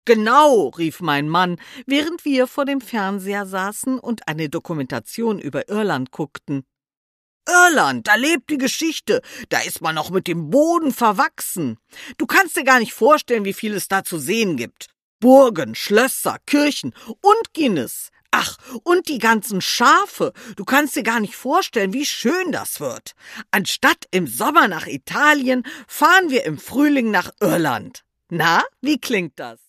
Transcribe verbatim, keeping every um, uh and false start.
Genau, rief mein Mann, während wir vor dem Fernseher saßen und eine Dokumentation über Irland guckten. Irland, da lebt die Geschichte, da ist man noch mit dem Boden verwachsen. Du kannst dir gar nicht vorstellen, wie viel es da zu sehen gibt. Burgen, Schlösser, Kirchen und Guinness. Ach, und die ganzen Schafe. Du kannst dir gar nicht vorstellen, wie schön das wird. Anstatt im Sommer nach Italien, fahren wir im Frühling nach Irland. Na, wie klingt das?